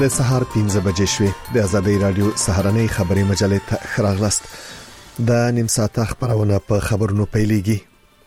د سهار 5 بجې شوې د آزادۍ رادیو سهارنۍ خبري مجلې ته خراغلست د نیم ساعت خبرونه په خبرونو پیلېږي.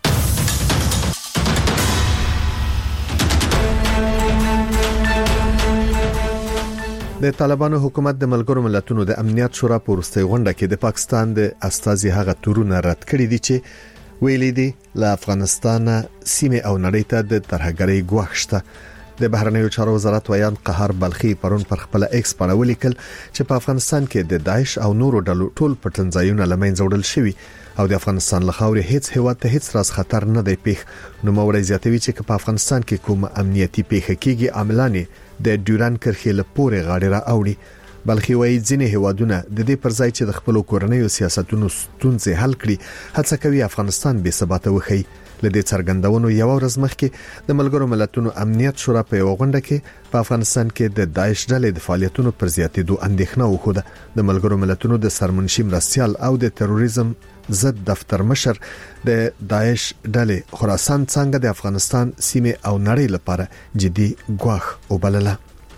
د طالبانو حکومت د ملګرو ملتونو د امنیت شورا په وروستۍ غونډه کې د پاکستان د استازي هغه تورونه رد کړی دي چې ویلي دي له افغانستان سیمه او نړۍ ته د ترهګرۍ ګواښ شته. د بهرنیو چارو وزارت ویان قهر بلخي پرون پر خپل ایکس باندې ولیکل چې په افغانستان کې د داعش او نورو ډلو ټول پټنځایونه لمنځه وړل شوي او د افغانستان له خاورې هیڅ هیواد ته هیڅ راز خطر نه دی پیښ. نو موري زیاتوي چې په افغانستان کې کوم امنیتي پیښه کیږي عملانه د ډیوران کرښې له پورې غاړه را اوړي. بلخي وایي ځینې هیوادونه د دې پر ځای چې د خپل کورنیو سیاستونو ستونزې حل کړي هڅه کوي افغانستان بې ثباته وخی. لدې څرګندونو یو ورځ مخکې د ملګرو ملتونو امنیت شورا په یو غونډه کې په افغانستان کې د داعش ډلې د فعالیتونو پر زیاتېدو اندېښنه وښوده. د ملګرو ملتونو د سرمنشي مرستيال او د تروریزم ضد دفتر مشر د داعش ډلې خراسان څنګه د افغانستان سیمه او نړۍ لپاره جدي ګواښ وبلله.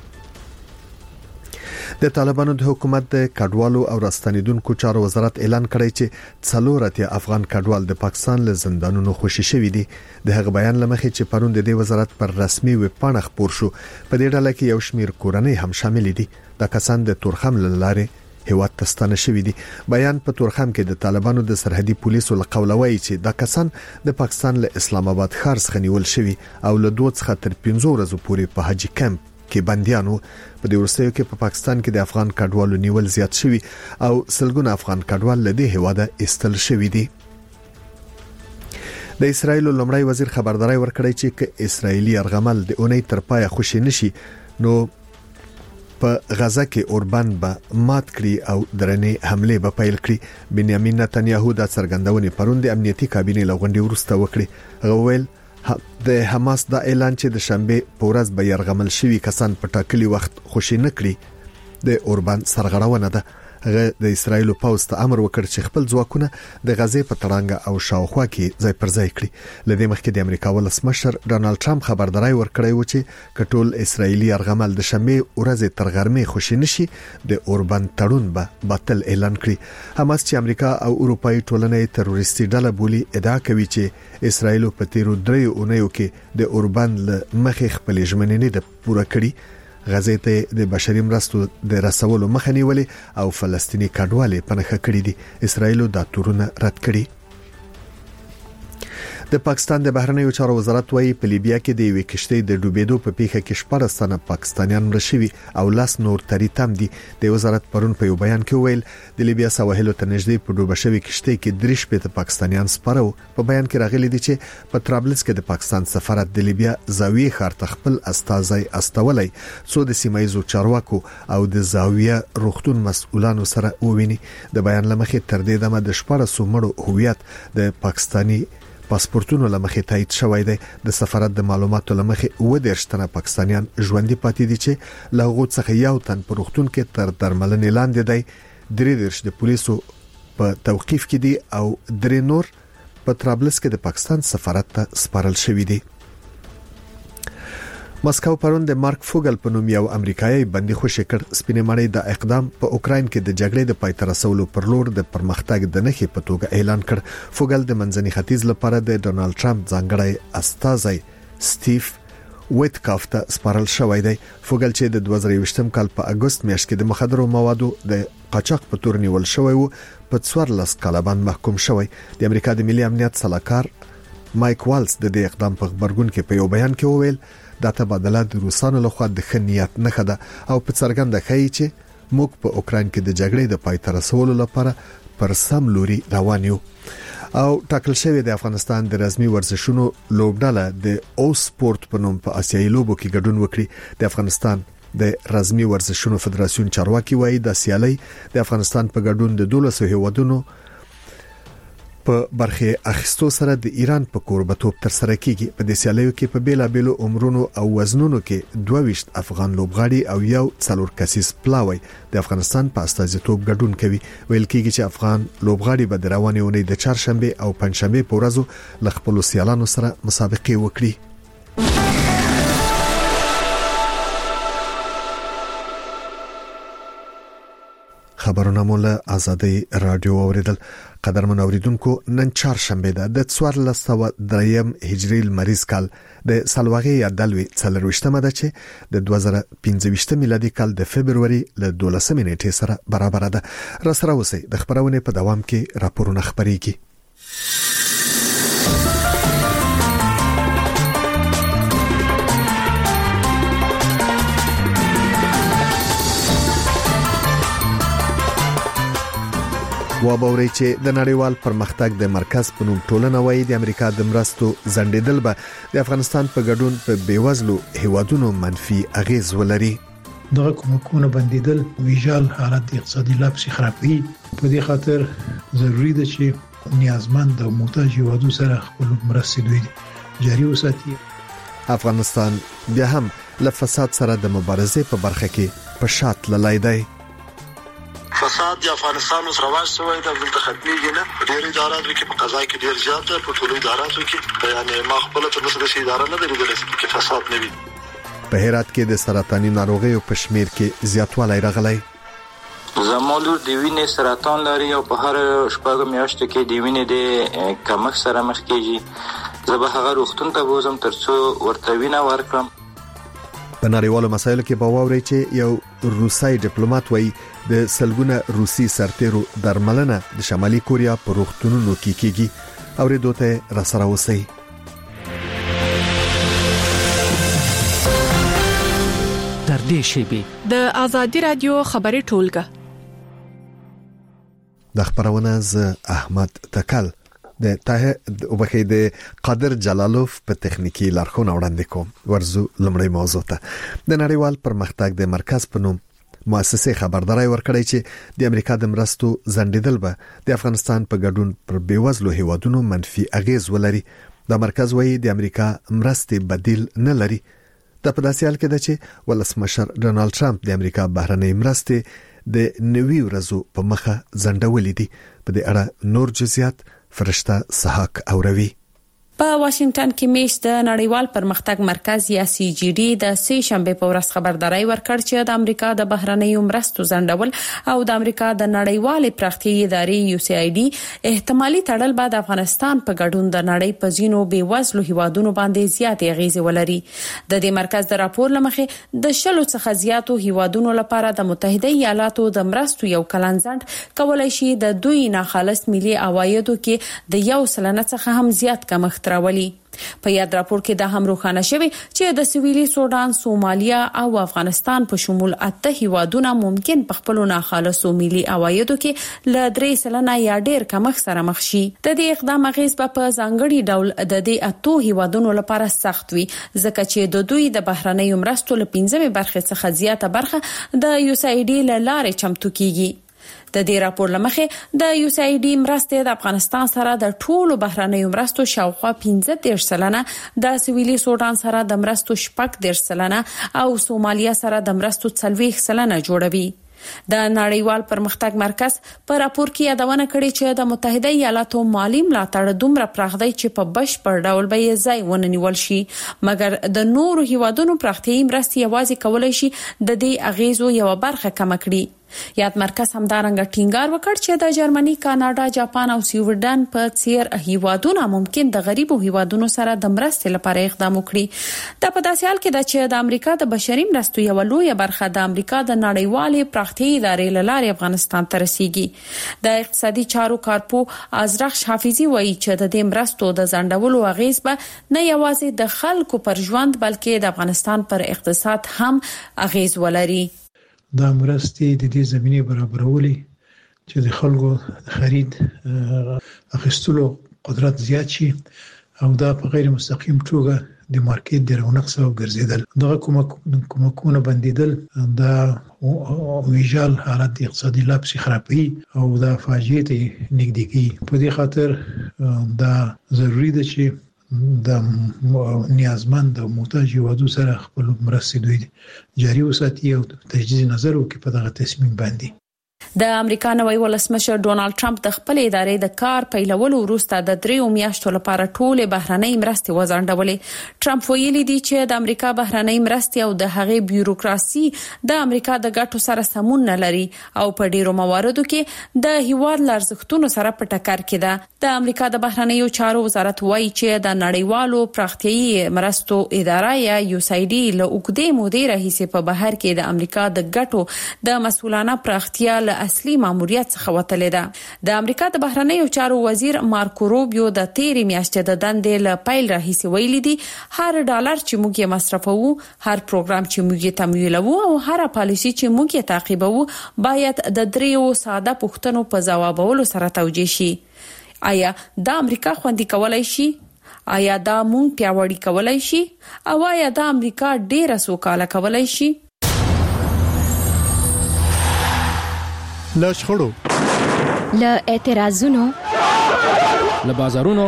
د طالبانو د حکومت د کډوالو او راستنیدونکو چارو وزارت اعلان کړی چې 4 افغان کډوال د پاکستان له زندانونو خوشي شوي دي. د هغه بیان لمخې چې پرون د دې وزارت پر رسمي ویب پاڼه خبر شو په دې ډله کې یو شمیر کورنۍ هم شامل دي. د کسان د تورخم لاره هیواد تستانه شوي دي. بیان په تورخم کې د طالبانو د سرحدي پولیسو له قوله وایي چې د کسان د پاکستان له اسلام آباد ښار څخه نیول شوي او له 2 څخه تر 15 ورځې پورې په حاجی کمپ کې بنديانو. په دې ورسېو کې په پاکستان کې د افغان کډوالو نیول زیات شوي او سلګونه افغان کډوال له دې هواده استل شوي دي. د اسرایل لومړی وزیر خبرداري ورکړی چې ک اسرایلی ارغمل د اونۍ تر پای خوشی نشي نو په غزه کې اوربان به مات کړي او درنې حمله به پیل کړي. بنیامین نتنیاهو د څرګندونې پرون د امنیتي کابینې لغونډي وروسته وکړي. غویل د حماس د اعلان چې د شنبه پورز به يرغمل شوی کسان په ټاکلي وخت خوشی نکړي د اوربان سرغړونه ده. هغه د اسرایل پوځ ته امر وکړ چې خپل ځواکونه د غزې په تړانګه او شاوخوا کې ځای پر ځای کړي. لدې مخکې د امریکا ولسمشر ډونالد ټرمپ خبرداري ورکړی و چې کټول اسرایلی ارغمل د شنبه ورځ تر غرمې خوشی نشي د اوربان تړون به باطل اعلان کړي. حماس چې امریکا او اروپאי ټولنې تروریستي ډله بولي ادعا کوي چې اسرایل په تیرو 3 اونیو کې د اوربان له مخې خپل ژمنې د پوره کړي. غزې ته د بشري مرستو د رسولو مخه نیولې او فلسطینی کډوالې پنهخه کړې دي. اسرایل دا تورونه رد کړي. د پاکستان د بهرنیو چارو وزارت وايي په لیبیا کې د یوې کشتۍ د ډوبېدو په پیښه کې 14 تنه پاکستانیان مړ شوي او لاس نور تری تم دي. د وزارت پرون په یو بیان کې ویل د لیبیا سواحل ته نږدې په ډوبه شوی کشتۍ کې 3 پاکستانیان سپارو. په بیان کې راغلي دي چې په طرابلس کې د پاکستان سفارت د لیبیا زاویه ښار ته خپل استازي استولای څو د سیمایزو چارواکو او د زاویه روغتون مسؤلانو سره وویني. د بیان لمخې تر دې دمه د 14 مړو هویت د پاکستانی پاسپورتونو لمخې تایید شوی دی. د سفارت د معلوماتو لمخې 10 تنه پاکستانیان ژوندۍ پاتې دي چې له هغه څخه یو تن په روغتون کې تر درملنې لاندې دی. 3 د پولیسو په توقيف کې دي او 3 نور په طرابلس کې د پاکستان سفارت ته سپارل شوی دي. مسکو پرون د مارک فوګل په نوم یو امریکایي بندي خوشی کړ. سپینې مړی د اقدام په اوکراین کې د جګړې د پای ته رسولو پر لور د پرمختګ د نښې په توګه اعلان کړ. فوګل د منځني ختیځ لپاره د ډونالد ټرمپ ځانګړی استازی سټیف ویټکاف ته سپارل شوی دی. فوګل چې د 2020 کال په اگست میاشت کې د مخدرو موادو د قاچاق په تور نیول شوی و په 14 کاله باندې محکوم شوی. د امریکا د ملي امنیت سلاکار مایک والز د دې اقدام په خبرګون کې په یو بیان کې وویل دا تبادله د روسانو لخوا د خنیت نه خده او په څرګنده ښیي چې موږ په اوکراین کې د جګړې د پای ته رسولو لپاره پر سم لوري روان یو. او ټاکل شوی د افغانستان د رسمي ورزشونو لوبډاله د او سپورت په نوم په آسیایي لوبو کې ګډون وکړي. د افغانستان د رسمي ورزشونو فدراسیون چارواکي وایي د سیالي د افغانستان په ګډون د 12 هیوادونو په برخه اخیستو سره د ایران په کوربتوب تر سره کیږي. په دې سیالیو کې په بیلابیلو عمرونو او وزنونو کې 22 افغان لوبغاړي او یو څلور کسیز پلاوی د افغانستان په استازیتوب ګډون کوي. ویل کیږي چې افغان لوبغاړي به د روانې اونۍ د چهارشنبه او پنځشنبه په ورځو ل خپل سیالانو سره مسابقې وکړي. خبرونه مولا آزادی رادیو اوریدل. قدرمن اوریدونکو نن چهارشنبه ده د 1403 هجری لمریز کال د سالواغي یا دلوي څلروشتمه ده چې د 2015 میلادي کال د فبرवरी ل 12 نیټې سره برابر ده. را سره اوسئ د خبرونه په دوام کې راپورونه خبريږي. وابوري چې د نړیوال پرمختګ د مرکز په نوم ټولنه وایي د امریکا د مرستو زندیدل به د افغانستان په ګډون په بیوزلو هیوادونو منفي اغیز ولري. دغه کومکونه بندیدل ویژال حالت اقتصادي لا پسې خرابوي. په دې خاطر ضروری ده چې نیازمند او محتاج هیوادو سره خپل مرستې دوی جاري وساتي. افغانستان بیا هم له فساد سره د مبارزې په برخه کې په شاته لای دی. فساد د افغانستان اوس رواج شوی د دلته ختميږي نه. ډېر اداراتو کې په قضا کې ډېر زیات ده، په ټولو اداراتو کې یعنی ما خپل تر اوسه د اداره نه درېدل چې فساد نه وي. په هرات کې د سرطاني ناروغیو په شمیر کې زیاتوالی راغلی. زموږ د وینې سرطان لري او په هر شپږ میاشتو کې د وینې د کمښت سره مخ کیږي. زه به هغه روغتون ته بوزم ترڅو ورته وینه ورکړم. په نړیوالو مسایلو کې به واوري چې یو روسي ډیپلوماټ وایي د سلګونه روسي سرتیرو درملنه د شمالي کوریا په روغتونونو کې کیږي. اوریدو ته را سره اوسئ. تر دې شی د آزادی رادیو خبري ټولګه د خبرونه ز احمد تکل د وبخې د قادر جلالوف په تخنیکی لارښوونه وړاندې کوم. ورزو لمړی موضوع ته د نړیوال پرمختګ د مرکز په نوم مؤسسه خبرداري ورکړی چې د امریکا د مرستو زندیدل به د افغانستان په ګډون پر بیوزلو هیوادونو منفي اغیز ولري. د مرکز وایي د امریکا مرستې بدیل نه لري. د پداسیال کې د چې ولسمشر ډونالد ټرمپ د امریکا بهرنۍ مرستې د نوي ورځو په مخه زندولې دي. په دې اړه نور جزئیات فرشته سحاق اوروي. په واشنگټن کې میش د نړیوال پرمختګ مرکز یا سی جی ډی د سه شنبه په ورځ خبرداري ورکړ چې د امریکا د بهرنیو مرستو زندول او د امریکا د نړیوال پراختیايي ادارې یو سی آی ډی احتمالي تړل بعد افغانستان په ګډون د نړۍ په ځینو بیوزلو هیوادونو باندې زیاتې اغیزې ولري. د دې مرکز د راپور لمخې د شلو څخه زیاتو هیوادونو لپاره د متحده ایالاتو د مرستو یو کلنځند کولای شي د دوی ناخالص ملي عوایدو کې د 1% څخه هم زیات کمښت راولي. په یاد راپور کې دا هم روښانه شوی چې د سویلي سودان، سومالیا او افغانستان په شمول 8 هیوادونه ممکن په خپل ناخالصو ملي عوایدو کې ل 3% یا ډیر کمښت سره مخ شي. د دې اقدام اغیز په ځانګړي ډول د دې 8 هیوادونو لپاره سخت وي ځکه چې د دوی د بهرنیو مرستو له 15 برخه څخه زیاته برخه د یو سی آی ډی لارې چمتو کیږي. د دې راپور لمخې د یو سی آی ډی مرستې د افغانستان سره د ټولو بهرنیو مرستو شاوخوا 15% د سویلي سودان سره د مرستو 14% او سومالیا سره د مرستو 40% جوړوي. د نړیوال پرمختګ مرکز په راپور کې یادونه کړې چې د متحده ایالاتو مالی ملاتړ دومره پراخ دی چې په بشپړ ډول به یې ځای وننیول شي، مګر د نورو هیوادونو پراختیايي مرستې یوازې کولای شي د دې اغیزو یو برخه کم کړي. یاد مرکز همدارنګه ټینګار وکړ چې د جرمني، کاناډا، جاپان او سویډن په څیر هیوادونه ممکن د غریبو هیوادونو سره د مرستې لپاره اقدام وکړي. د په داسې حال کې د چې د امریکا د بشري مرستو یو لوی برخه د امریکا د نړیوالې پراختیايي ادارې لارې افغانستان ته رسیږي. د اقتصادي چارو کارپو ازرخ حافظي وایي چې د دې مرستو د ځنډولو اغیز به نه یوازې د خلکو پر ژوند بلکې د افغانستان پر اقتصاد هم اغیز ولري. دا مرستې د دې زمينه برابرولې چې د خلکو خرید اخیستلو قدرت زیات شي او دا په غیر مستقیم توګه د مارکیټ د رونق سبب ګرځیدل. دغه کومکونه بندیدل دا ویژال حالت اقتصادي لا پسې خرابوي او دا فاجعه ته نږدې کوي. په دې خاطر دا ضروری ده چې د نیازمند او محتاج هیوادو سره خپل مرستې دوی جاري وساتي او تجدید نظر وکړي په دغه تصمیم باندې. د امریکا نوی ولسمشر ډونالد ټرمپ د خپل ادارې د کار پیلولو وروسته د 3 میاشتو لپاره ټول بهرنۍ مرستې وځنډولې. ټرمپ ویلي دی چې د امریکا بهرنۍ مرستې او د هغې بیوروکراسي د امریکا د ګټو سره سمون نه لري او په ډیرو مواردو کې د هیواد لارښتونو سره په ټکر کې ده. د امریکا د بهرنیو چارو وزارت وایي چې د نړیوالو پراختیایي مرستو اداره یا USAID له اوږدې مودې راهیسې په بهر کې د امریکا د ګټو د مسؤلانه پراختیا له اصلي ماموریت څخه وتلې ده. د امریکا د بهرنیو چارو وزیر مارکو روبیو د 13 میاشتې د دندې له پیل راهیسې ویلي دي هر ډالر چې موږ یې مصرفوو، هر پروګرام چې موږ یې تمویلوو او هر پالیسي چې موږ یې تعقیبوو باید د 3 ساده پوښتنو په ځوابولو سره توجیه شي. آیا دا امریکا خوندي کولای شي؟ آیا دا موږ پیاوړی کولای شي؟ او آیا دا امریکا ډیره سوکاله کولای شي؟ له شخړو، له اعتراضونو، له بازارونو،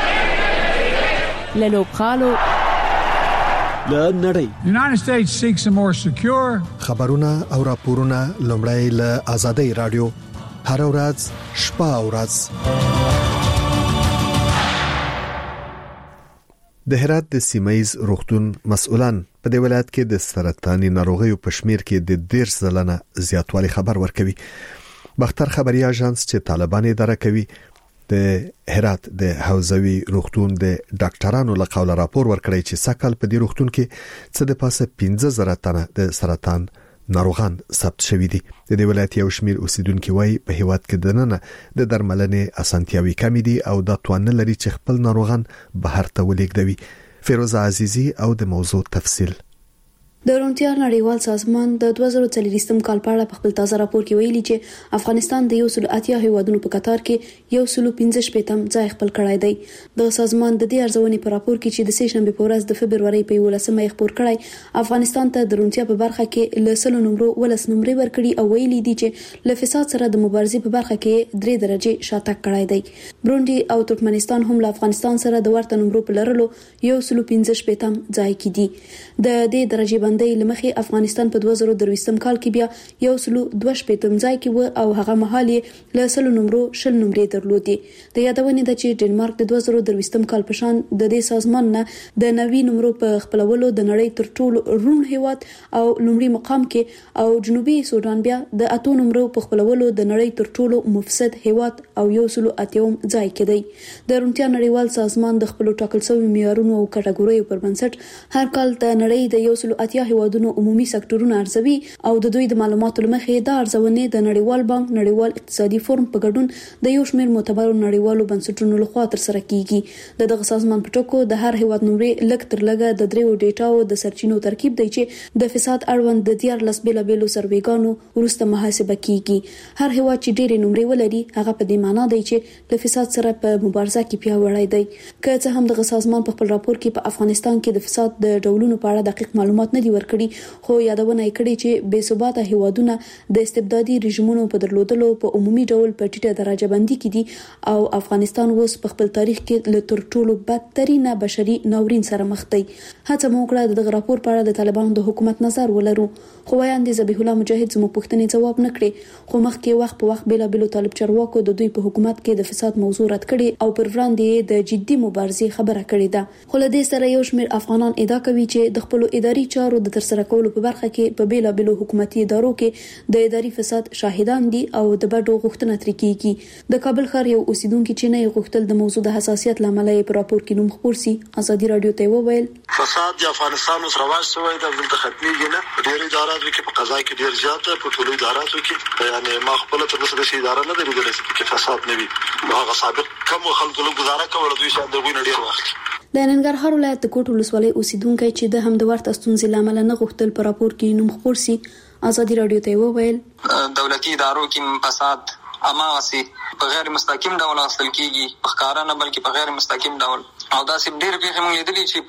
له لوبغالو، له نړۍ. United States seeks a more secure. خبرونه او راپورونه لومړی له آزادۍ رادیو هر ورځ شپه او ورځ. د هرات د سیمایز روغتون مسؤلان په دې ولایت کې د سرطاني ناروغیو په شمیر کې د 10 ځلنه زیاتوالی خبر ورکوي. بختر خبري اژانس چې طالبان اداره کوي د هرات د حوزوي روغتون د ډاکټرانو له قوله راپور ورکړی چې سکهال په دې روغتون کې څه د پاسه 15,000 تنه د سرطان ناروغان ثبت شوي دي. د دې ولایت یو شمیر اوسیدونکو وايي په هیواد کې دننه د درملنې اسانتیاوي کمی دي او د توان لري چې خپل ناروغان بهر ته ولېږدوي. فیروزه عزیزی او د موضوع تفصیل. د روغتیا نړیوال سازمان د 2023م کال په اړه په خپل تازه راپور کې ویلي چې افغانستان د 180 هیوادونو په قطار کې 115 ځای خپل کړای دی. د سازمان د دې ارزونې په راپور کې چې د سه شنبه په ورځ د فبرवरी په 11مه خبر کړای افغانستان ته د روغتیا په برخه کې له 100 نمبر ولس نمبر ورکړي او ویلي دي چې له فساد سره د مبارزې په برخه کې 3 درجه شاته کړای دی. بروندي او ترکمنستان هم له افغانستان سره د ورته نمبر په لرلو 115 ځای کې دي. د دې درجه د لمخې افغانستان په 2023م کال کې بیا 122 ځای کې و او هغه مهال له 100 نمبر 10 نمبرې درلودي. د یادونې د چې ډنمارک د 2023م کال په شان د دې سازمان نه د 90 نمبر په خپلولو د نړۍ تر ټولو رون هیواد او لومړي مقام کې او جنوبي سودان بیا د 8 نمبر په خپلولو د نړۍ تر ټولو مفسد هیواد او 180 ځای کې دی. د روغتیا نړیوال سازمان د خپل ټاکل شوی معیارونو او کټګوریو پر بنسټ هر کال د نړۍ د 180 هیوادونو عمومي سکتورونه ارزوي او د دوی د معلوماتو لمخې د ارزونې د نړیوال بانک نړیوال اقتصادي فورم په ګډون د یو شمېر معتبرو نړیوالو بنسټونو لخوا تر سره کیږي. دغه سازمان په ټکو د هر هیواد نمرې لږ تر لږه د 3 ډیټاو د سرچینو ترکیب دی چې د فساد اړوند د 14 بیلابیلو سروېګانو ورسته محاسبه کیږي. هر هیواد چې ډېرې نمرې ولري هغه په دې معنی دی چې له فساد سره په مبارزه کې پیاوړی دی. که څه هم دغه سازمان په خپل راپور کې په افغانستان کې د فساد د ډولونو په اړه دقیق معلومات نه دي ورکړي خو یادونه یې کړې چې بې ثباته هیوادونه د استبدادي رژیمونو په درلودلو په عمومي ډول په ټیټه درجه بندي کې دي او افغانستان اوس په خپل تاریخ کې له تر ټولو بدترینه بشري ناورین سره مخ دی. هڅه مو کړه دغه راپور په اړه د طالبانو د حکومت نظر ولرو خو وایاندې ذبیح الله مجاهد زموږ پوښتنې ځواب نه کړې خو مخکې وخت په وخت بیلابیلو طالب چارواکو د دوی په حکومت کې د فساد موضوع رد کړي او پر وړاندې د جدي مبارزې خبره کړې ده. خو له دې سره یو شمېر افغانان ادعا کوي چې د خپل اداري چارو د ترسره کولو په برخه کې په بیلابیلو حکومتي ادارو کې د اداري فساد شاهدان دي او د بډو غوښتنه ترې کیږي. د کابل ښار یو اوسیدونکو چې نه غوښتل د موضوع د حساسیت لامل یې په راپور کې نوم خپور سي ازادي رادیو ته وویل فساد د افغانستان اوس رواج شوی د دلته ختميږي نه. ډېر ادارات کې په قضا کې ډېر زیات په ټولو اداراتو کې یعنی ما خپل تر اوسه د شي اداره نه درېدل چې فساد نه وي. هغه سابق کوم خلکو له گزاره کوله دوی شاند دوی نه ډېر وخت. د ننګرهار ولایت د کوټ ولسوالۍ اوسیدونکو چې د هم د ورته ستونزې لامل نه غوښتل په راپور کې نوم خپور سي ازادي رادیو ته وویل دولتي ادارو کې فساد اماوسي په غیر مستقیم ډول حاصل کیږي په ښکارا نه بلکې په غیر مستقیم ډول او دا سیم ډېر به موږ لیدلې چې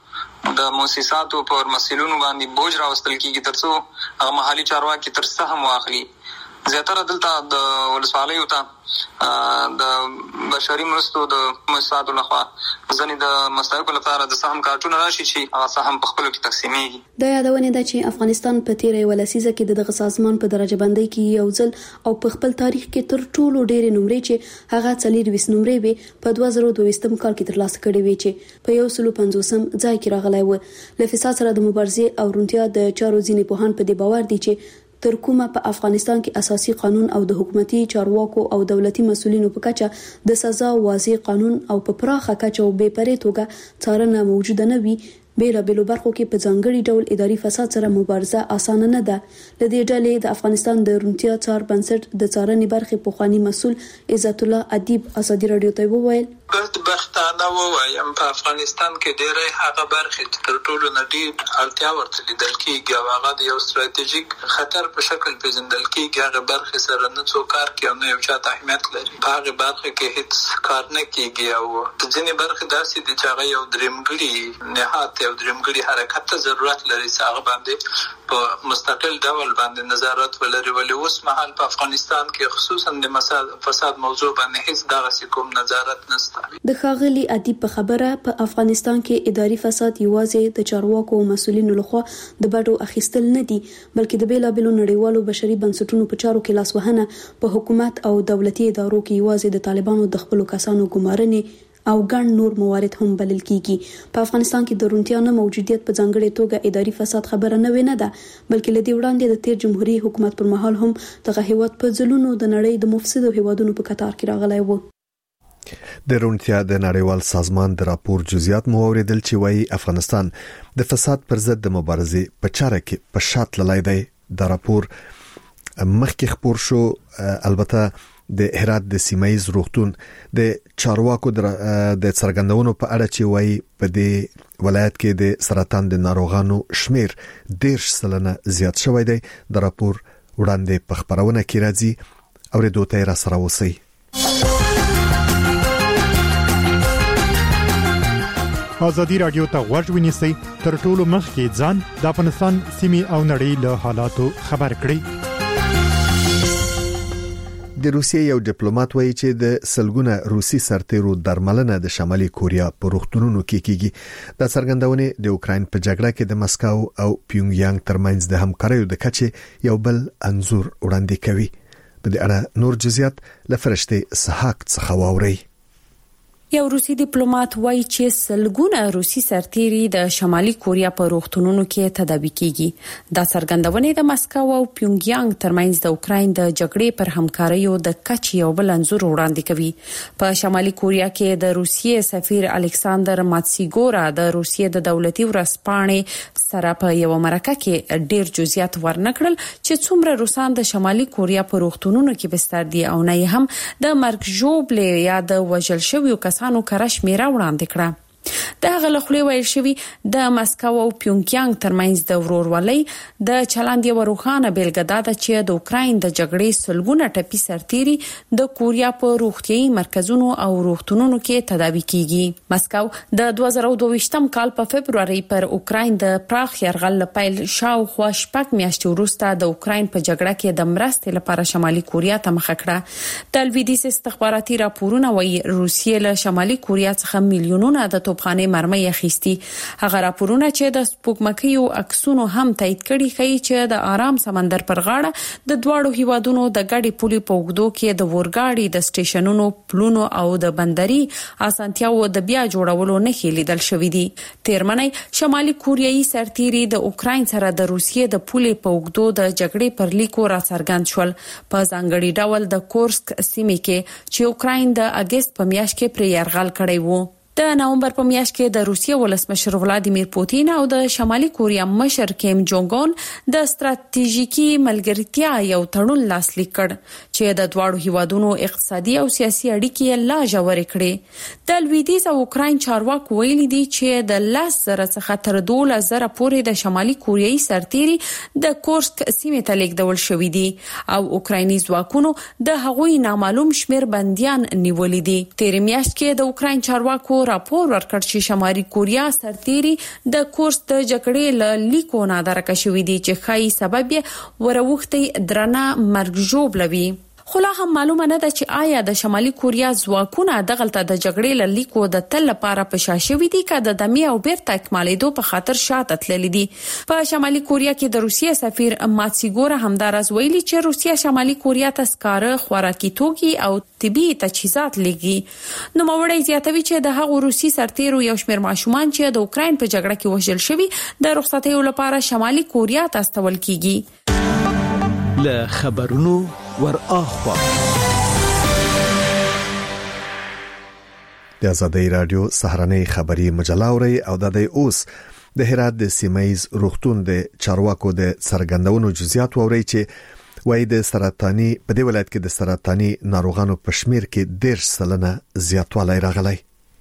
په د مؤسساتو پر مسلونو باندې بوج راوستل کیږي ترڅو هغه محلي چارواکي تر څه هم واخلي زیاتره دلته د ولسوالیو ته د بشري مرستو د مؤسساتو لخوا ځنې د مستحقو لپاره د سهم کارتونه راشي چې هغه سهم په خپلو کې تقسیمېږي. د یادونه ده چې افغانستان په تیره یوه لسیزه کې دغه سازمان په درجه بندۍ کې یو ځل او په خپل تاریخ کې تر ټولو ډېرې نمرې چې هغه 24 نمرې به په 2022 کال کې ترلاسه کړې وې چې په 150 ځای کې راغلی و. له فساد سره د مبارزې او روڼتیا د چارو ځینې پوهان په دې باور دي چې تر کومه په افغانستان کې اساسي قانون او د حکومتي چارواکو او دولتي مسؤلینو په کچه د سزا واضح قانون او په پراخه کچه او بې پرې توګه څارنه موجوده نه وي، بیلابیلو برخو کې په ځانګړي ډول اداري فساد سره مبارزه اسانه نه ده. لدې ډلې د افغانستان د روڼتیا څار بنسټ د څارنې برخې پخوانی مسؤل عزت الله ادیب ازادي رادیو ته وویل بدبختانه وایم په افغانستان کې ډېرې هغه برخې چې تر ټولو نه ډېر اړتیا ورته لیدل کېږي او هغه د یو ستراتیژیک خطر په شکل پیژندل کېږي، هغه برخې سره نه څوک کار کوي او نه یو چاته اهمیت لري. په هغه برخه کې هیڅ کار نه کېږي او ځینې برخې داسې دي چې هغه یو درېمګړي نهاد یو درېمګړي حرکت ته ضرورت لري چې هغه باندې په مستقل ډول باندې نظارت ولري. ولې اوس مهال په افغانستان کې خصوصا د فساد موضوع باندې هیڅ دغه کوم نظارت نشته. د ښاغلي ادیب په خبره په افغانستان کې اداري فساد یوازې د چارواکو او مسؤلینو لخوا د بډو اخیستل نه دي، بلکې د بیلابیلو نړیوالو بشري بنسټونو په چارو کې لاسوهنه، په حکومت او دولتي ادارو کې یوازې د طالبانو د خپلو کسانو ګمارنې او ګڼ نور موارد هم بلل کیږي. په افغانستان کې د روڼتیا نه موجودیت په ځانګړې توګه اداري فساد خبره نه وینه ده، بلکې لدی وړاندې د تیر جمهوریت حکومت پر مهال هم دغه هیواد په ځلونو د نړۍ د مفسدو هیوادونو په کتار کې راغلی و. د روڼتیا د نړیوال سازمان د راپور جزئیات مو اوریدل چې وايي افغانستان د فساد پر ضد د مبارزې په چاره کې په شاته لای دی. د راپور مخکې خبر شو، البته د هرات د سیمایز روغتون د چارواکو د څرګندونو په اړه چې وايي په دې ولایت کې د سرطان د ناروغانو شمیر 10% زیات شوی دی. د راپور وړاندې په خبرونه کې راځي، اوریدو ته را سره وسی. ازادي رادیو ته غوږ ونیسئ، تر ټولو مخکې ځان د افغانستان سیمې او نړۍ له حالاتو خبر کړئ. د روسیې یو ډیپلوماټ وایي چې د سلګونه روسي سرتیرو درملنه د شمالي کوریا په روغتونونو کې کیږي. د څرګندونې د اوکرين په جګړه کې د مسکو او پیونګیانګ ترمنځ د همکاریو د کچې یو بل انزور وړاندې کوي. په دې اړه نور جزئیات لفرشتي سحاق څخه واوري. یو روسي ډیپلوماټ وایي چې سلګونه روسي سرتیري د شمالي کوریا په روغتونونو کې تداوي کیږي. دا څرګندونه د مسکو او پیونګیانګ ترمنځ د اوکرين د جګړې پر همکاریو د کچې یو بل انزور وړاندې کوي. په شمالي کوریا کې د روسیې سفیر الکساندر ماتسیګورا د روسیې د دولتي ورځپاڼې سره په یو مرکه کې ډیر جزئیات ورنکړل چې څومره روسان د شمالي کوریا په روغتونونو کې بستر دي او نه هم د مرګ ژوبلې یا د وژل شویو کسانو کره شمیره وړاندې کړه. د هغه لخوا ویل شوی د مسکو او پیونګیانګ ترمنځ د ورورولۍ د چلند یو روښانه بیلګه ده چې د اوکرين د جګړې سلګونه ټپي سرتیري د کوریا په روغتيایي مرکزونو او روغتونونو کې تداوي کیږي. مسکو د 2022 کال په فبرवरी پر اوکرين د پراخ يرغل پیل شاوخوا شپږ میاشتې وروسته د اوکرين په جګړه کې د مرستې لپاره شمالي کوریا ته مخه کړه. د لویدیس استخباراتي راپورونه وايي روسیې له شمالي کوریا څخه میلیونونه د توپخانه مرمۍ اخیستي. هغه راپورونه چې د سپوږمکیو عکسونو هم تایید کړي ښیي چې د آرام سمندر پر غاړه د دواړو هیوادونو د ګډي پولي په اوږدو کې د ورګاړي د سټیشنونو پلونو او د بندري اسانتیاو د بیا جوړولو نښې لیدل شوې دي. تیرمنۍ شمالي کوریایي سرتیري د اوکرين سره د روسیې د پولي په اوږدو د جګړې پر لیکو را څرګند شول. په ځانګړي ډول د کورسک سیمې کې چې اوکرين د اگست په میاشت کې پر یرغل کړی وو. د نومبر په میاشت کې د روسیې ولسمشر ولادیمیر پوتین او د شمالي کوریا مشر کیم جونګ اون د ستراتیژیکي ملګرتیا یو تړون لاسلیک کړ چې د دواړو هیوادونو اقتصادي او سیاسي اړیکې لا ژورې کړې. د لویدیځ او اوکرين چارواکو ویلي دي چې د 10,000 څخه تر 12,000 پورې د شمالي کوریایي سرتیري د کورسک سیمې ته لیږدول شوې دي او اوکرایني ځواکونو د هغوی نامعلوم شمیر بنديان نیولې دي. تیر میاشت کې د اوکرين چارواکو راپور ورکړ چې شمالي کوریا سرتيري د کورس د جګړې له لیکو نه درکه شوې دي چې خای سبب وروختي درنه مرګ جوړلوي. خو لا هم معلومه نه ده چې آیا د شمالي کوریا ځواکونه دغلطه د جګړې له لیکو د تل لپاره پښاشوي دي که د دمي او بیرته اکمالېدو په خاطر شاته تللي دي. په شمالي کوریا کې د روسیې سفیر ماتسیګور همدارز ویلي چې روسیا شمالي کوریا ته سکاره خوراکي توکي او طبي تجهیزات لګي. نو موړی زیاتوي چې د هغو روسي سرتیرو یو شمېر ماشومان چې د اوکراین په جګړه کې وژل شوي د رخصتیو لپاره شمالي کوریا ته استول کیږي. له خبرونو ور اخوا د آزادۍ رادیو سهارنۍ خبری مجله اوري او د اوس د هرات د سیمایز روغتون د چارواکو د سرګندونو جزئیات اوري چې وای د سرطاني په دی ولایت کې د سرطاني ناروغانو په شمیر کې 10% زیاتوالی راغلی.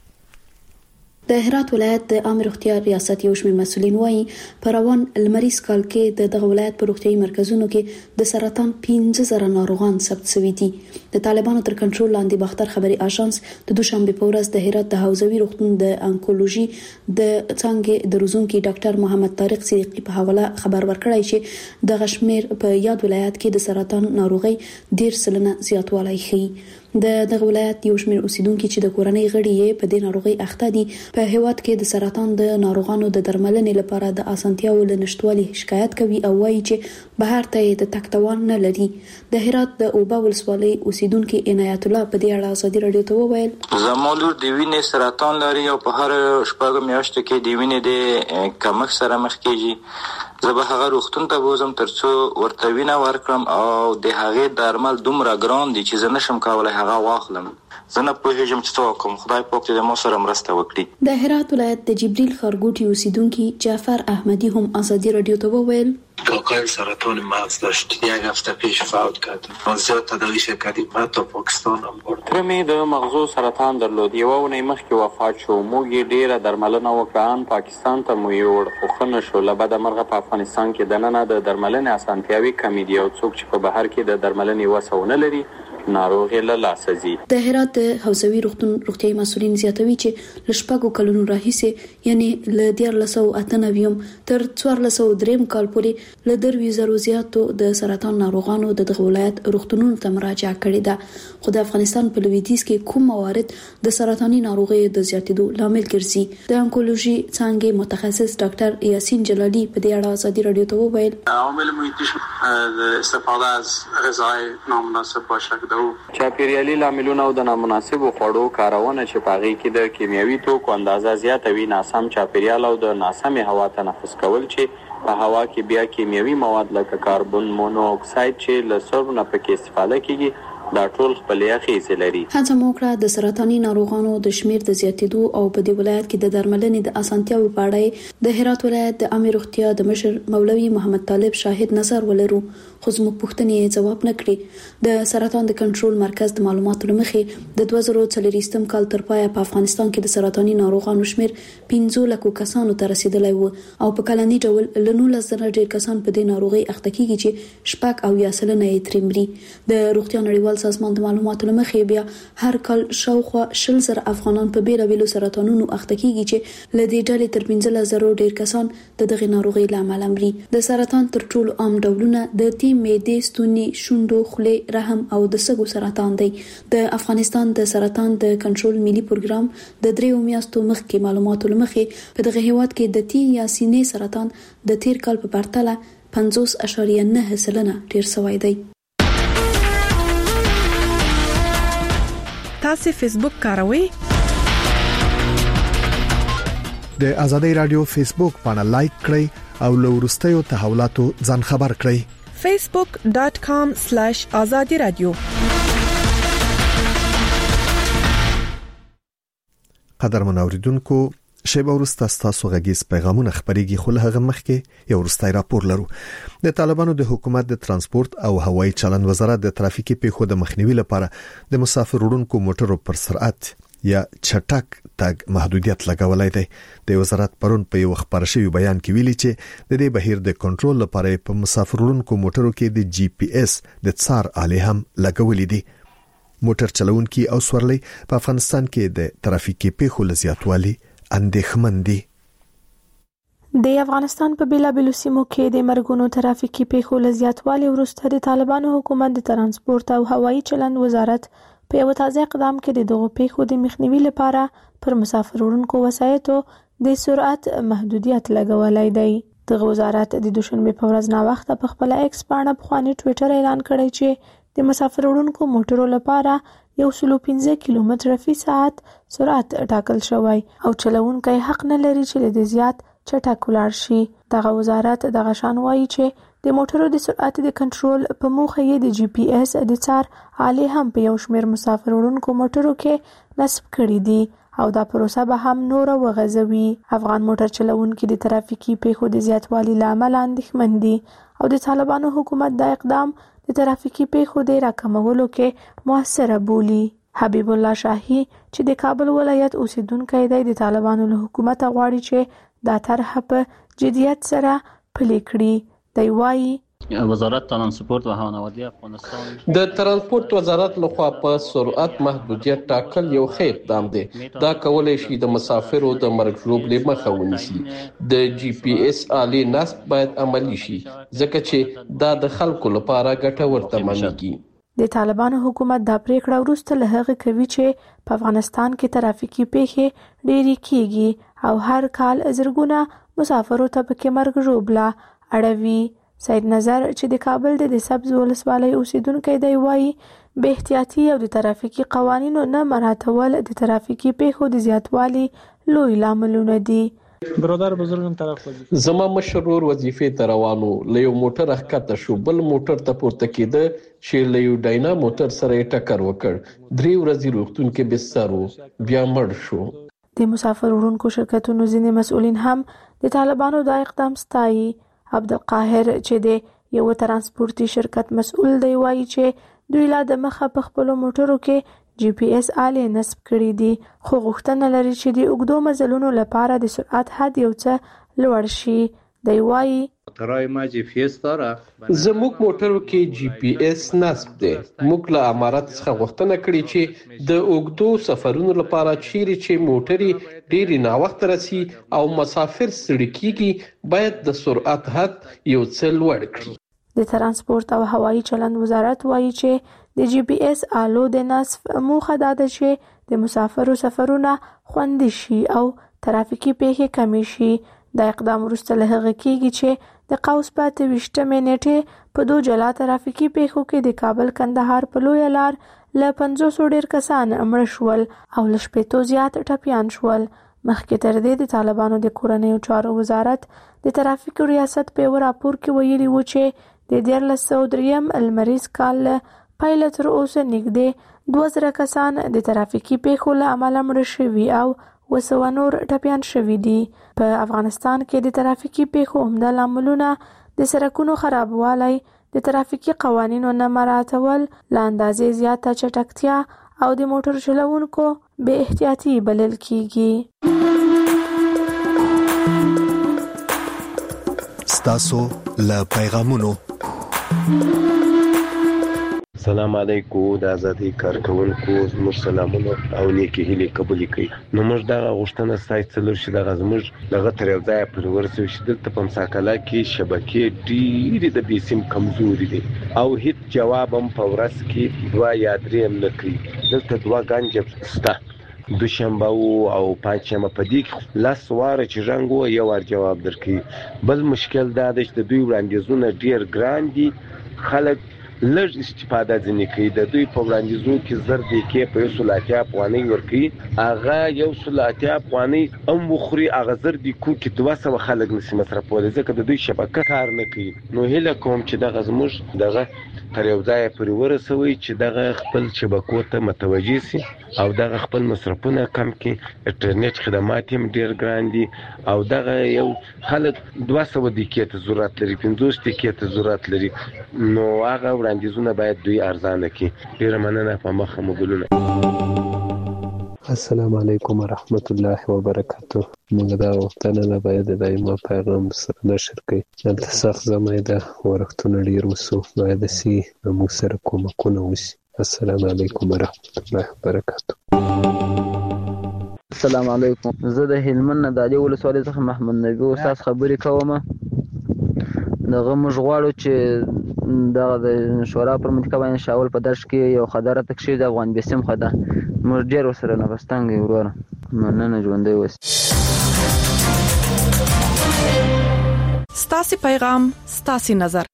د هرات ولایت د عامه روغتیا ریاست یو شمېر مسؤلین وایي په روان لمریز کال کې د ولایت په روغتیايي مرکزونو کې د سرطان 15,000 ناروغان ثبت شوي دي. د طالبانو تر کنټرول لاندې باختر خبري آژانس د دوشنبه په ورځ د هرات د حوزوي روغتون د انکولوژي د څنګه د روزونکو ډاکټر محمد طارق صدیقي په حواله خبر ورکړی چې د غشمیر په یاد ولایت کې د سرطان ناروغي 10% زیاتوالی ښیي. د ولایت یو شمېر اوسیدونکو چې د کورنۍ غړي یې په دې ناروغي اخته دي په هیواد کې د سرطان د ناروغانو د درملنې لپاره د اسانتیاو له نشټوالي شکایت کوي او وایي چې بهر ته د تکتوان نه لري. د هرات د اوبا ولسوالۍ اوسیدونکو عنایت الله په دې اړه آزادي رادیو ته وویل زمولور د وینې سرطان لري او په هر شپږ میاشتو کې د وینې د کمښت سره مخ کیږي. زه به هغه روغتون ته بوزم ترڅو ورته وینه ورکړم او د هغې درمل دومره ګران دي چې زه نشم کولی هغه واخلم. زه نه پوهېږم چې څه وکړم. خدای پاک دې ما سره مرسته وکړي. د هرات ولایت د جبریل خارګوټي اوسیدونکو جعفر احمدی هم آزادی رادیو ته وویل دکتر سرطان مغز داشت. یک هفته پیش فوت کرد. زیاد تداویش کردیم حتی پاکستان هم برد. ترمي د مغزو سرطان درلود. یو ونې مخکې وفات شو. موږ ډیره درملنه وکړه. پاکستان ته مو یوړ خو ښه نه شو. له بده مرغه په افغانستان کې دننه د درملنې اسانتیاوې کمې دي او څوک چې په بهر کې د درملنې وسه ونه لري ناروغي له لاسه ځي. د هرات د حوزوي روغتون روغتیايي مسؤلین زیاتوي چې له شپږو کلونو راهیسې یعنی له 1998 تر 1403 کال پورې له 2,000 زیاتو د سرطان ناروغانو د ولایت روغتونونو ته مراجعه کړې ده. خو د افغانستان په لویدیځ کې کوم موارد د سرطاني ناروغي د زیاتېدو لامل ګرځي. د انکولوژي څنګه متخصص ډاکټر یاسین جلالی په دې اړه آزادي رادیو ته وویل عوامل محیطي د استفاده از غذای نامناسب باشه چاپیریالي لاملونه او د نامناسبو خوړو کارونه چې په هغې کې د کیمیاوي توکو اندازه زیاته وي، ناسم چاپیریال او د ناسمې هوا تنفس کول چې په هوا کې بیا کیمیاوي مواد لکه کاربن مونو اکساید چې له سرب نه پکې استفاده کیږي دا ټول خپل اغیزې لري. هڅه موکړه د سرطاني ناروغانو د شمیر د زیاتېدو او په دې ولایت کې د درملنې د اسانتیاو په اړه د هرات ولایت د عامه روغتیا د مشر مولوي محمد طالب شاهد نظر ولرو خو زموږ پوښتنې جواب نه کړي. د سرطان د کنټرول مرکز د معلوماتو لمخې د 2024 کال تر پایه په افغانستان کې د سرطاني ناروغانو شمیر 15 لک کسانو ته رسیدلی و او په کلني ډول له 19,000 ډیر کسان په دې ناروغي اخته کیږي چې شپږ او یا سلنه یې ترمري. د روغتیا نړیوال سازمان د معلوماتو لمخې بیا هر کال شاوخوا 20,000 افغانان په بیلابیلو سرطانونو اخته کیږي چې له دې ډلې تر 15,000 ډیر کسان د دغه ناروغي له امله مري. د سرطان تر ټولو عام ډولونه د معدې، ستوني، شونډو، خولې، رحم او د سږو سرطان دی. د افغانستان د سرطان د کنټرول ملي پروګرام د 3 میاشتو مخکې معلوماتو لمخې په دغه هیواد کې د تی یا سینې سرطان د تیر کال په پرتله 50.9% ډیر شوی دی. تاسو فیسبوک کاروئ؟ د آزادۍ رادیو فیسبوک باندې لایک کړئ او له وروستیو تحولاتو ځان خبر کړئ. facebook.com/azadi radio. قدرمن اوریدونکو شیبه ورسته تاسو غږیز پیغامونه خبريږي خو له هغه مخکې یو ورستای راپور لرو. د طالبانو د حکومت د ترانسپورت او هوایي چلند وزارت د ترافیکي پیښو د مخنیوي لپاره د مسافر وړونکو موټرو پر سرعت یا چټک تګ محدودیت لګولای دی. د وزارت پرون په یو خبر شوی بیان کې ویلي چې د دې بهیر د کنټرول لپاره په مسافر وړونکو موټرو کې د GPS د څار آلې هم لګولې دي. موټر چلوونکي او سورلي په افغانستان کې د ترافیکي پیښو لزیاتوالي اندېښمن دي. د افغانستان په بیلابیلو سیمو کې د مرګونو ترافیکي پیښو لزیاتوالي وروسته د طالبانو حکومت د ترانسپورت او هوایي چلند وزارت په یو تازه اقدام کې د دغو پیښو د مخنیوي لپاره پر مسافر وړونکو وسایطو د سرعت محدودیت لګولای دی. دغه وزارت د دوشنبه په ورځ نا وخت په خپل ایکس باندې په خواني ټوئیټر اعلان کړی چې د مسافر وړونکو موټرو لپاره 115 کیلومتر فی ساعت سرعت ټاکل شوی او چلوونکی حق نه لري چې د زیات چټک ولاړ شي. دغه وزارت دغه شان وایي چې د موټرو د سرعت د کنټرول په موخه یې د جی پی ایس د څار آلې هم په یو شمېر مسافر وړونکو موټرو کې نصب کړي دي او دا پروسه به هم نور وغځوي. افغان موټر چلوونکي د ترافیکي پیښو د زیاتوالي لامل اندېښمن دي او د طالبانو حکومت دا اقدام د ترافیکي پیښو د راکمولو کې موثر بولي. حبیب الله شاهی چې د کابل ولایت اوسیدونکی دی د طالبانو له حکومت غواړي چې دا طرح په جدیت سره پلي کړي. دی وایي وزارت ترانسپورت و هوانوردی افغانستان د ترانسپورت وزارت لخوا په سرعت محدودیت ټاکل یو ښه اقدام دی. دا کولای شي د مسافرو د مرګ ژوبلې مخه ونیسي. د جی پی ایس آلې نصب باید عملی شي ځکه چې دا د خلکو لپاره ګټور تمامېږي. د طالبانو حکومت دا پریکړه وروسته له هغه کوي چې په افغانستان کې ترافیکي پیښې ډېرې کیږي او هر کال زرګونه مسافرو ته پکې مرګ ژوبله اړوي. سید نظر چې د کابل د سبز ولسوالۍ اوسیدونکی دی وایي بې احتیاطي او د ترافیکي قوانینو نه مراعتول د ترافیکي پیښو د زیاتوالي لوی لاملونه دي. برادر بزرګم طرف وظیفه زما مشرور وظیفې ته روانو له یو موټر ښکته شو بل موټر ته پورته کېده چې له یو ډاینا موټر سره یې ټکر وکړ 3 ورځې روغتون کې بستر و بیا مړ شو. د مسافر وړونکو شرکتونو ځینې مسؤلین هم د طالبانو دا اقدام ستایي. عبدالقاهر چې د یو ترانسپورتي شرکت مسؤل دی وایي چې دوی لا د مخه په خپل موټرو کې جی پی ایس آلې نصب کړي دي خو غوښتنه لري چې د اوږدو مزلونو لپاره د سرعت حد یو څه لوړ شي. دی وایي زموږ موټرو کې جی پی ایس نصب دی. موږ له امارات څخه غوښتنه کړې چې د اوږدو سفرونو لپاره چیرې چې موټرې ډېرې ناوخته رسي او مسافر ستړي کیږي باید د سرعت حد یو څه لوړ کړي. د ترانسپورت او هوایي چلند وزارت وایي چې د جی پی ایس آلو د نصب موخه دا ده چې د مسافرو سفرونه خوندي شي او ترافیکي پیښې کمې شي. دا اقدام وروسته له هغه کېږي چې د قوس په 28 نیټې په 2 جلا ترافیکي پیښو کې د کابل کندهار په لویه لار له 500 ډیر کسان مړه شول او له 80 زیات ټپیان شول. مخکې تر دې د طالبانو د کورنیو چارو وزارت د ترافیکو ریاست په یو راپور کې ویلي و چې د 1903 لمریز کال پیل تر اوسه نږدې 2000 کسان د ترافیکي پیښو له امله مړه شوي او وسوه نور ټپیان شوي دي. په افغانستان کې د ترافیکي پیښو عمده لاملونه د سړکونو خرابوالی، د ترافیکي قوانینو نه مراعتول، له اندازې زیاته چټکتیا او د موټر چلوونکو بې احتیاطي بلل کیږي. ستاسو له پیغامونو سلام علیکم د ازادي کارکونکو زموږ سلامونه او نیکی هیلې قبول کړئ. نو موږ دا غوښتنه ستاسو څلور شي دغه زموږ دغه تر یو ځای پر ورسو چې دلته په مساکله کې شبکې ډېرې د بیسیم کمزوري دي او هیڅ جواب هم په ورځ کې 2 یا 3 هم نه کوي. دلته 2 غنجه سته دوشنبه او پنځشنبه په دې کې لاس واره چې رنګ و یو ور جواب درکړي. بل مشکل دا دی چې دوی وړاندیزونه ډېر ګران دي، خلک لږ استفاده ځنې کوي. د دوی په وړاندیزو کې زر دقیقې په 180 افغانۍ ورکوي، هغه 180 افغانۍ هم وخوري، هغه زر دقیقو کې 200 خلک نشي مصرفولی ځکه د دوی شبکه کار نه کوي. نو هیله کوم چې دغه زموږ دغه تر یو ځای پورې ورسوي چې دغه خپل شبکو ته متوجه سي او دغه خپل مصرفونه کم کړي. انټرنیټ خدمات هم ډېر ګران دي او دغه یو خلک 200 دقیقې ته ضرورت لري، 50 دقیقې ته ضرورت لري. نو هغه وړاندیزونه باید دوی ارزانه کړي. ډېره مننه. په مخه مو ګلونه. السلام علیکم ورحمت الله وبرکاته. موږ دا وختونه نه باید د ایمه پیغام سره نشر کړي. دلته سخت زمای ده ورختونه ډیر وسو باید سي موږ سره کومکونه وسی السلام علیکم ورحمت الله وبرکاته. السلام علیکم. زه د هلمند نه د علي ولسوالۍ څخه محمد نبی استاد خبرې کوم. دغه موږ غواړو چې دغه د شورا پر منطقه باندې شاول په درش کې یو خبره تکشیر د افغان بسم خدا موږ ډیر وسره نه بستانګ ورور مننه ژوندې وس. ستاسو پیغام ستاسو نظر